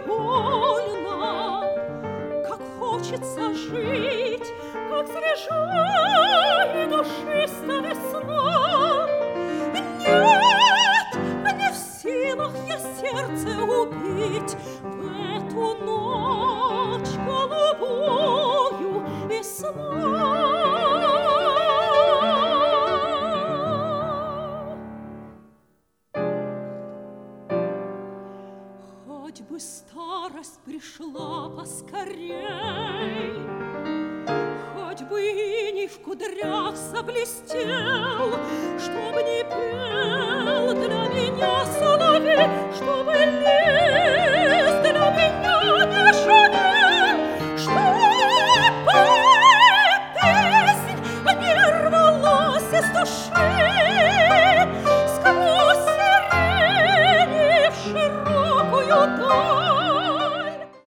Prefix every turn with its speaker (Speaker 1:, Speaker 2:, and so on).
Speaker 1: больно, как хочется жить, как свежа и душиста весна. Нет, не в силах я сердце убить в эту ночь голубую весна. Хоть бы старость пришла поскорей, хоть бы иней в кудрях заблестел, чтоб не пел для меня соловей, чтобы лист для меня не шумел, чтобы песнь не рвалась из души сквозь сирени в широкую даль.